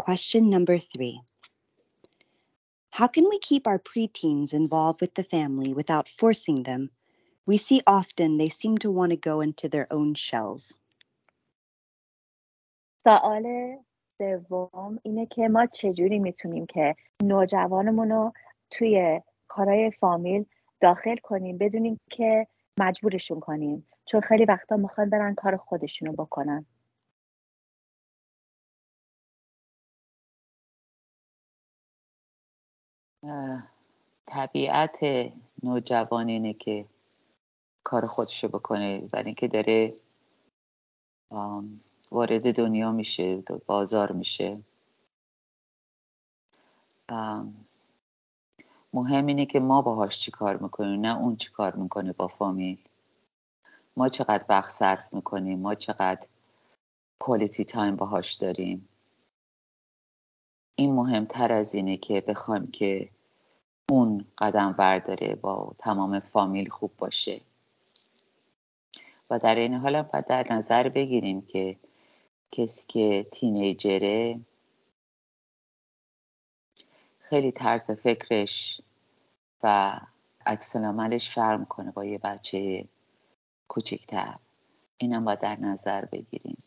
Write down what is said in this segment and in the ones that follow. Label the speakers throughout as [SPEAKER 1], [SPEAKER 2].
[SPEAKER 1] question number 3. How can we keep our preteens involved with the family without forcing them? We see often they seem to want to go into their own shells.
[SPEAKER 2] سوال سوم اینه که ما چجوری میتونیم که نوجوانمون رو توی کارهای فامیل داخل کنیم بدونیم که مجبورشون کنیم، چون خیلی وقتا میخوان برن کار خودشونو بکنن.
[SPEAKER 3] طبیعت نوجوان اینه که کار خودشو بکنه، برای اینکه داره وارد دنیا میشه، بازار میشه. مهم اینه که ما باهاش چی کار میکنیم، نه اون چی کار میکنه با فامیل. ما چقدر وقت صرف میکنیم، ما چقدر کوالیتی تایم باهاش داریم. این مهمتر از اینه که بخوایم که اون قدم برداره با تمام فامیل خوب باشه. و در این حال باید در نظر بگیریم که کسی که تینیجره خیلی طرز فکرش و عکس العملش فرق میکنه با یه بچه کوچکتر. اینم باید در نظر بگیریم.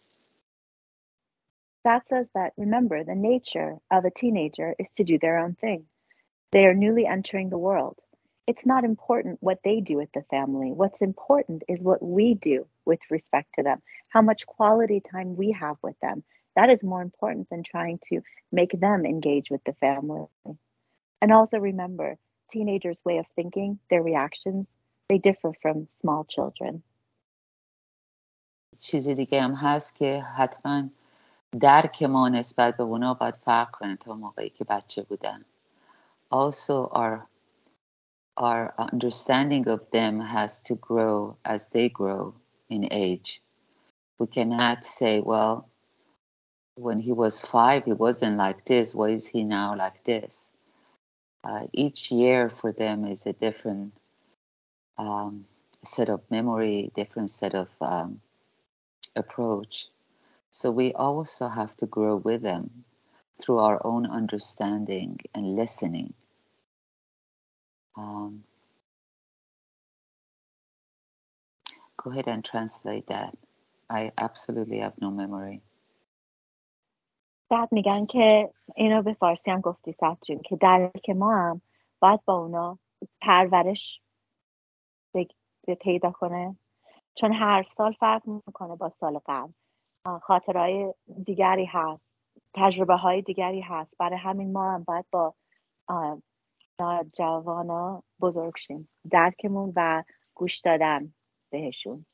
[SPEAKER 2] That says that, remember, the nature of a teenager is to do their own thing. They are newly entering the world. It's not important what they do with the family. What's important is what we do with respect to them, how much quality time we have with them. That is more important than trying to make them engage with the family. And also remember, teenagers' way of thinking, their reactions, they differ from small children.
[SPEAKER 3] چیزی دیگه هم هست که حتما درک ما نسبت به اونا باید فرق کنه تا موقعی که بچه بودن. Also our understanding of them has to grow as they grow in age. We cannot say, well, when he was 5, he wasn't like this. Why is he now like this? Each year for them is a different set of memory, different set of approach. So we also have to grow with them through our own understanding and listening. Go ahead and translate that. I absolutely have no memory.
[SPEAKER 2] بعد میگن که اینو به فارسی هم گفتی سعد جون که درک ما هم باید با اونا پرورش پیدا کنه، چون هر سال فرق میکنه با سال قبل. خاطرهای دیگری هست، تجربه های دیگری هست. برای همین ما هم باید با جوانا بزرگ شیم، درکمون و گوش دادن بهشون.